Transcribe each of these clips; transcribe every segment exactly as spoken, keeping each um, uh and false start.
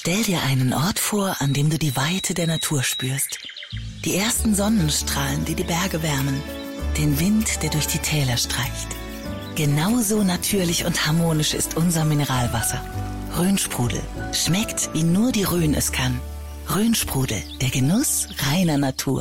Stell dir einen Ort vor, an dem du die Weite der Natur spürst. Die ersten Sonnenstrahlen, die die Berge wärmen. Den Wind, der durch die Täler streicht. Genauso natürlich und harmonisch ist unser Mineralwasser. Rhönsprudel. Schmeckt, wie nur die Rhön es kann. Rhönsprudel, der Genuss reiner Natur.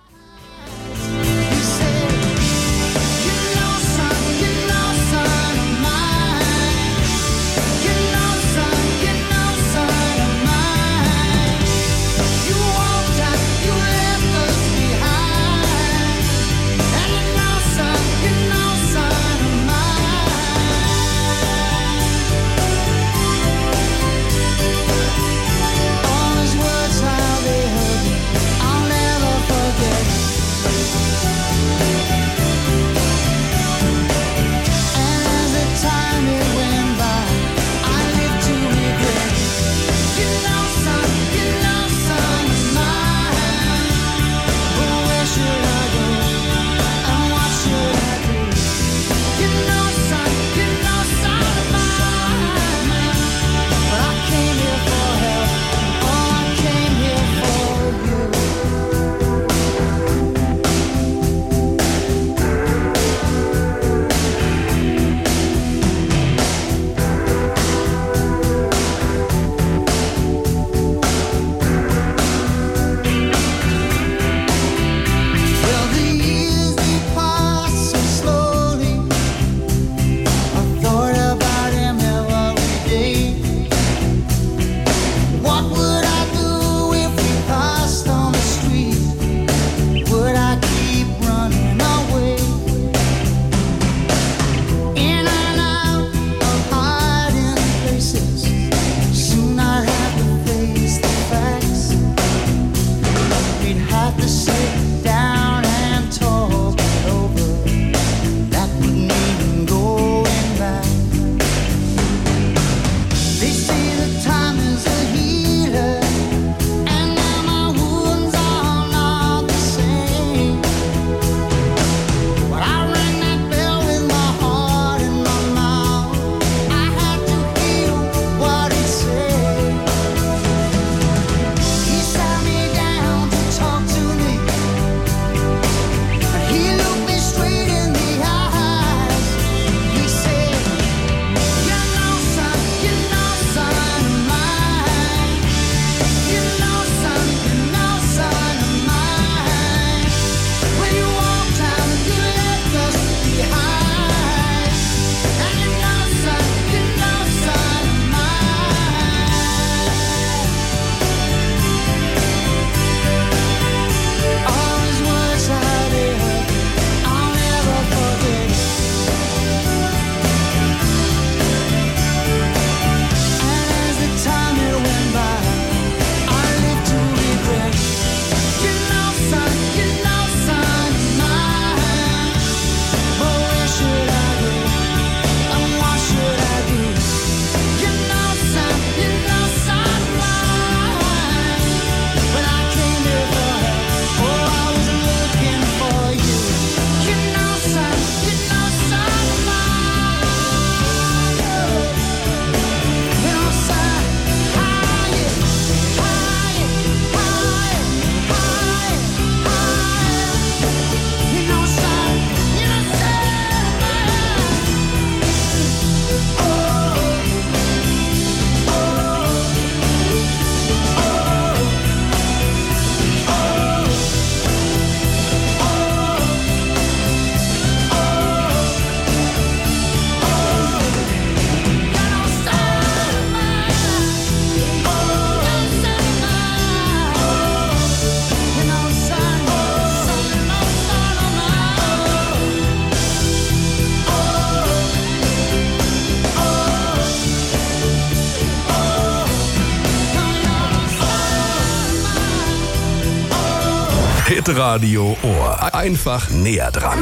Hitradio Ohr. Einfach näher dran.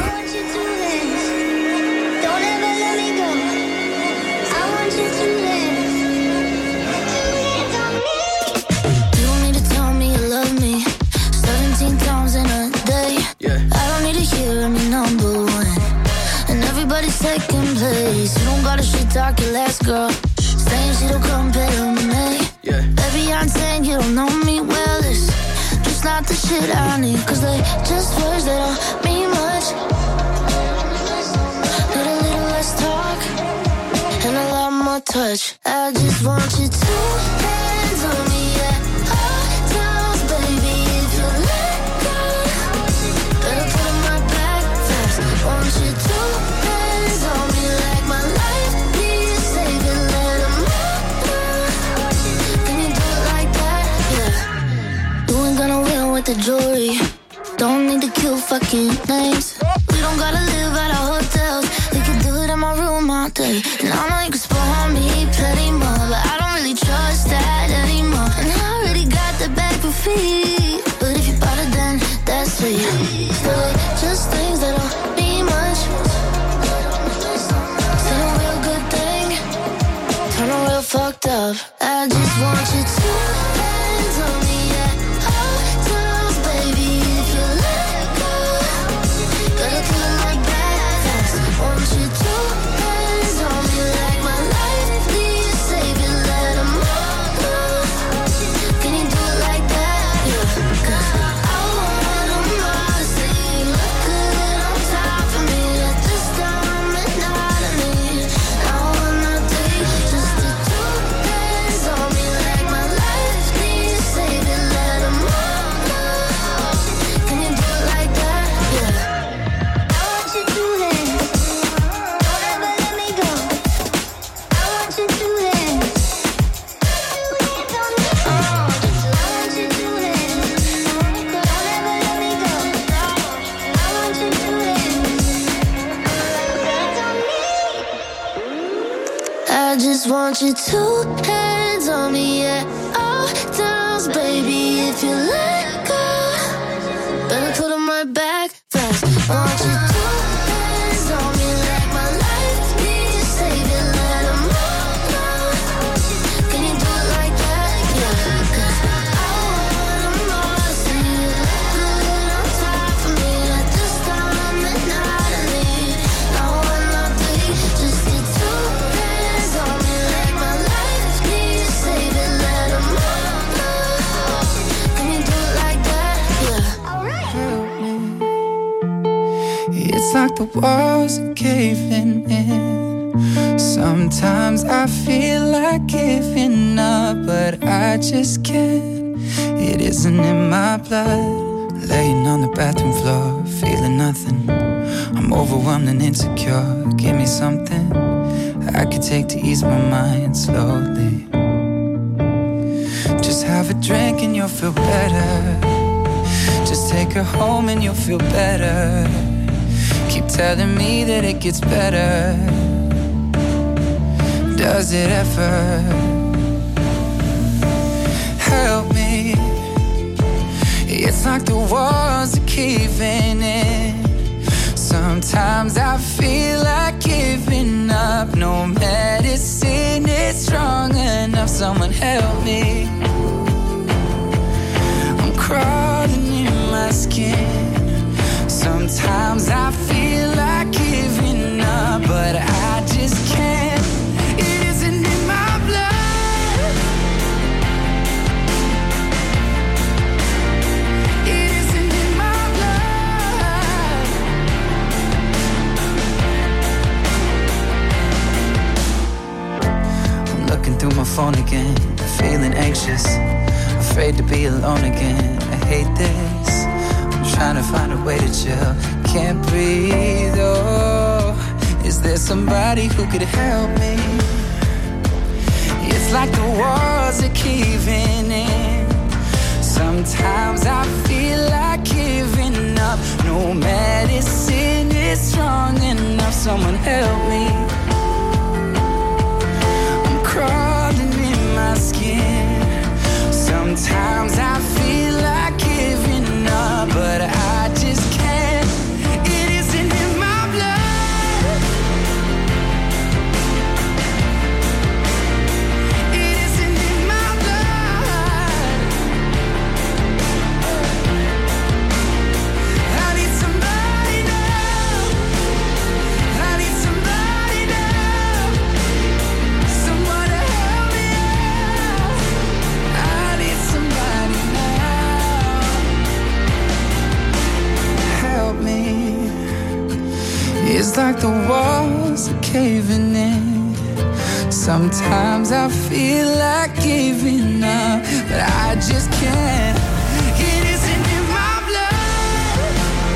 Second place, you don't gotta shit talk your last girl. Saying she don't compare to me. Yeah. Baby, I shit I need, cause they just words that don't mean much. Need a little less talk and a lot more touch. I just want you to hands on me at all times, baby. If you let go, better put on my back fast. Want you to hands on me like my life needs saving. Let 'em know. Can you do it like that? Yeah. You ain't gonna win with the jewelry. Don't need to kill fucking names. We don't gotta live at our hotels. We can do it in my room all day. And I know you can spoil me plenty more, but I don't really trust that anymore. And I already got the bag for free, but if you bought it then that's sweet. But just things that don't mean much. Say a real good thing, turn a real fucked up. I just want you to hands on me at all times, baby. If you let go, gotta put it like that. Want you to hands on me like my life needs saving. Let 'em know. Can you do it like that? Yeah. 'Cause I want 'em all to say you look good on top of me at this time and not of me. I wanna take just the two hands on me like my life needs saving. Let 'em know. Can you do it like that? Yeah. I want you to hands. Don't ever let me go. I want you to hands. Oh, just I want you to hands. Don't ever let me go. I want you to hands. Hands on me. I just want you to hands on me at all times, baby. If you let go, better put 'em right back fast. Want you to hands on me like my life needs saving. Let 'em know. Can you do it like that? Yeah. 'Cause I want 'em all to see you look good on top of me at this time and not of me. I wanna be just the two hands on me like my life needs saving. Let 'em know. Can you do it like that? Yeah. Alright. It's like the walls are caving in. Sometimes I feel like giving up, but I just can't. It isn't in my blood. Laying on the bathroom floor, feeling nothing. I'm overwhelmed and insecure. Give me something I could take to ease my mind slowly. Just have a drink and you'll feel better. Just take her home and you'll feel better. Keep telling me that it gets better. Does it ever? Help me. It's like the walls are caving in. Sometimes I feel like giving up. No medicine is strong enough. Someone help me. I'm crawling in my skin. Sometimes I feel like giving up, but I just can't. It isn't in my blood. It isn't in my blood. I'm looking through my phone again, feeling anxious, afraid to be alone again. I hate this. Trying to find a way to chill. Can't breathe, oh. Is there somebody who could help me? It's like the walls are caving in. Sometimes I feel like giving up. No medicine is strong enough. Someone help me. I'm crawling in my skin. Sometimes I feel like giving up, but I just can't. It isn't in my blood. It isn't in my blood. I need somebody now. I need somebody now. like the walls are caving in. Sometimes I feel like giving up, but I just can't. It isn't in my blood.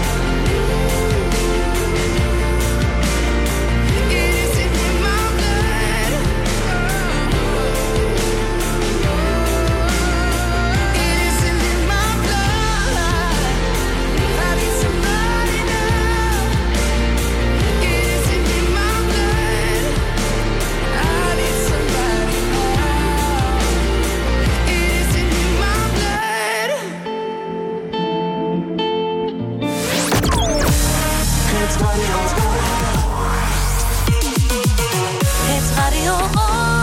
It isn't in my blood. It isn't in my blood. I need somebody now. It isn't in my blood. I need somebody now. It isn't in my blood. Hits Radio Ohr. Hits Radio Ohr.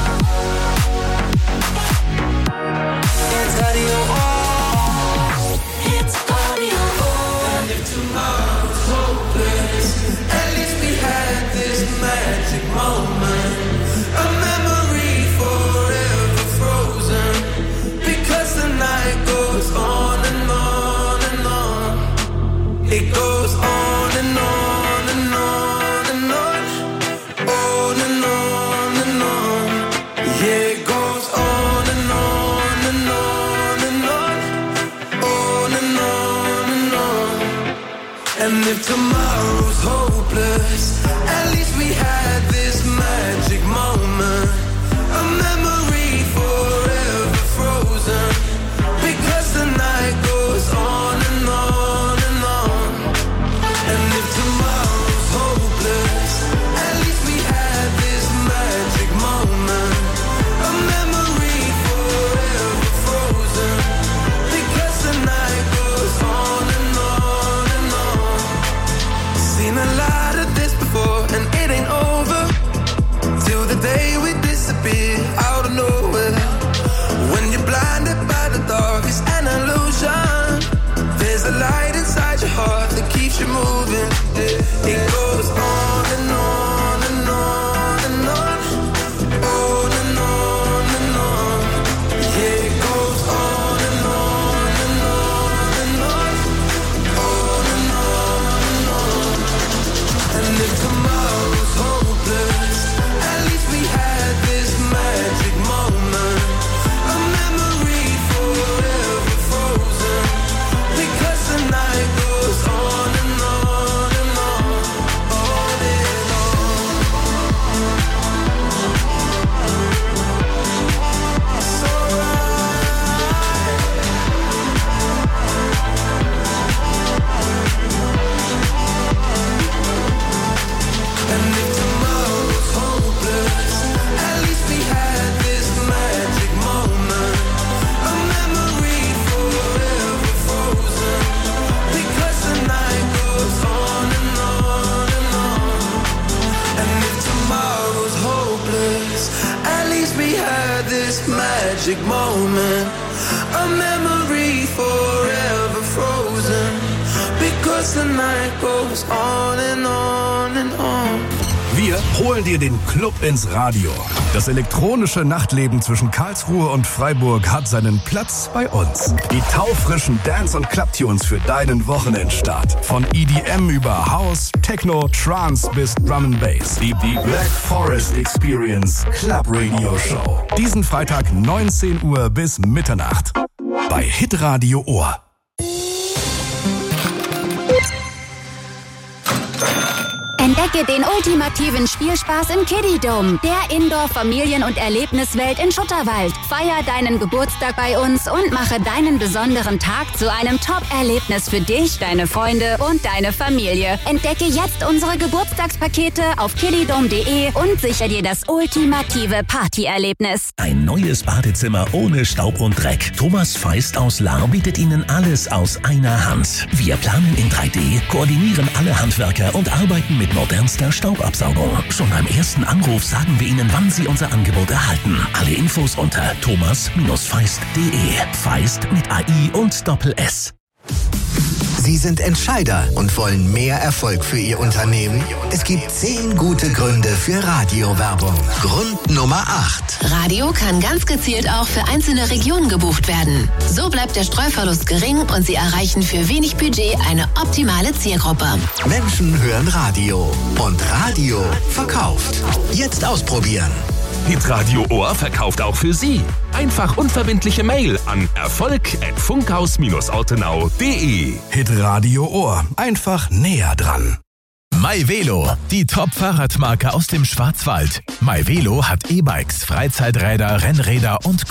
It's Radio Ohr. Hits Radio Ohr. And if tomorrow's hopeless, at least we had this magic moment, a memory forever frozen. Because the night goes on and on and on. It goes on and on and on and on, on and on and on. Yeah, it goes on and on and on and on, on and on and on. And if tomorrow's hopeless, at least we had this magic moment, a memory forever frozen. Because the night goes on and on and on. And if tomorrow's hopeless, at least we had this magic moment, a memory forever frozen. Because the night goes on and on and on. Seen a lot of this before, and it ain't over till the day we disappear out of nowhere. When you're blinded by the dark, it's an illusion. There's a light inside your heart that keeps you moving. It goes on and on and on and on, on and on and on. Yeah, it goes on and on and on and on, on and on and on. And if tomorrow's hopeless, at least we had this magic moment, a memory forever frozen. Because the night goes on and on and on, on and on. It's alright. And if tomorrow's hopeless, at least we had this magic moment, a memory forever frozen. Because the night goes on and on and on. And if tomorrow's hopeless, at least we had this magic moment, a memory forever frozen. Because the night goes on and on and on. Wir holen dir den Club ins Radio. Das elektronische Nachtleben zwischen Karlsruhe und Freiburg hat seinen Platz bei uns. Die taufrischen Dance- und Clubtunes für deinen Wochenendstart. Von E D M über House, Techno, Trance bis Drum and Bass. Die, die Black Forest Experience Club Radio Show. Diesen Freitag neunzehn Uhr bis Mitternacht. Bei Hitradio Ohr. Entdecke den ultimativen Spielspaß im Kiddie-Dome, der Indoor-Familien- und Erlebniswelt in Schutterwald. Feier deinen Geburtstag bei uns und mache deinen besonderen Tag zu einem Top-Erlebnis für dich, deine Freunde und deine Familie. Entdecke jetzt unsere Geburtstagspakete auf kiddydome punkt de und sichere dir das ultimative Partyerlebnis. Ein neues Badezimmer ohne Staub und Dreck. Thomas Feist aus Lahr bietet Ihnen alles aus einer Hand. Wir planen in drei D, koordinieren alle Handwerker und arbeiten mit modernster Staubabsaugung. Schon beim ersten Anruf sagen wir Ihnen, wann Sie unser Angebot erhalten. Alle Infos unter thomas Feist punkt de. Feist mit A I und Doppel S. Sie sind Entscheider und wollen mehr Erfolg für Ihr Unternehmen? Es gibt zehn gute Gründe für Radiowerbung. Grund Nummer acht. Radio kann ganz gezielt auch für einzelne Regionen gebucht werden. So bleibt der Streuverlust gering und Sie erreichen für wenig Budget eine optimale Zielgruppe. Menschen hören Radio und Radio verkauft. Jetzt ausprobieren. Hitradio Ohr verkauft auch für Sie. Einfach unverbindliche Mail an erfolg at funkhaus ortenau punkt de. Hitradio Ohr. Einfach näher dran. MyVelo, die Top-Fahrradmarke aus dem Schwarzwald. MyVelo hat E-Bikes, Freizeiträder, Rennräder und